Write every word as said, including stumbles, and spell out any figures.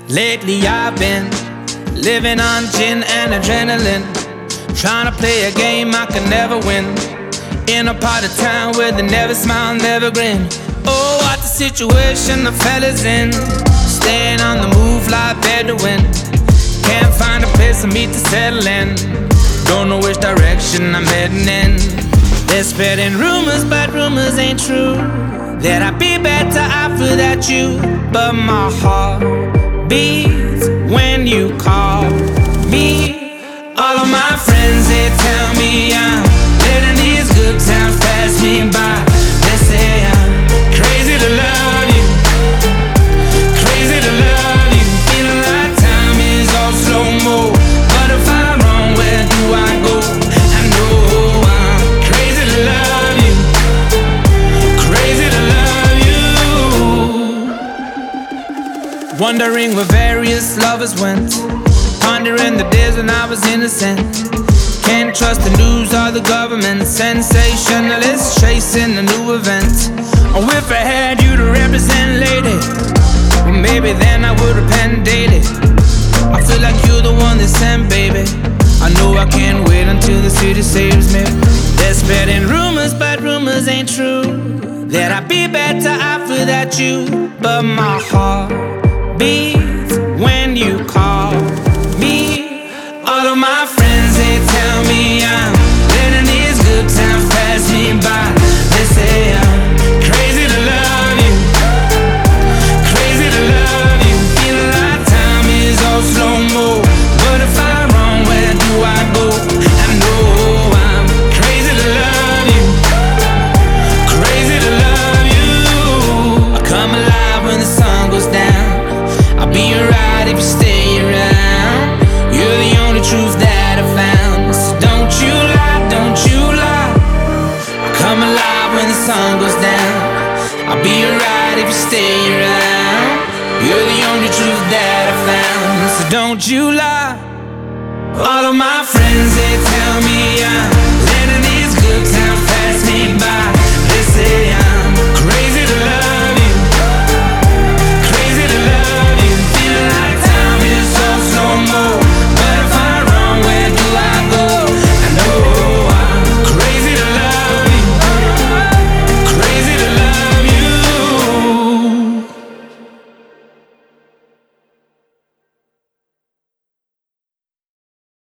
Lately I've been living on gin and adrenaline, trying to play a game I can never win, in a part of town where they never smile, never grin. Oh, what the situation the fella's in, staying on the move like Bedouin. Can't find a place for me to settle in, don't know which direction I'm heading in. They're spreading rumors, but rumors ain't true, that I'd be better off without you. But my heart beats when you call me. All of my friends, they tell me I'm letting these good times pass me by. They say I'm crazy to love you, crazy to love you. Feeling like time is all slow-mo, but if I'm wrong, where do I go? I know I'm crazy to love you, crazy to love you. Wondering where various lovers went, pondering the days when I was innocent. Can't trust the news or the government, sensationalists chasing a new event. Oh, if I had you to represent, lady, well, maybe then I would repent daily. I feel like you're the one they sent, baby. I know I can't wait until the city saves me. They're spreading rumors, but rumors ain't true, that I'd be better off without you. But my heart beats when you call me. All of my friends, they tell me I'm letting these good times pass me by. They say I'm crazy to love you, crazy to love you. Feeling like time is all slow-mo, but if I'm wrong, where do I go? I know I'm crazy to love you, crazy to love you. I come alive when the sun goes down, I'll be alright if you stay around. You're the only truth that I found, so don't you lie, don't you lie. I come alive when the sun goes down, I'll be alright if you stay around. You're the only truth that I found, so don't you lie. All of my friends, they tell me I'm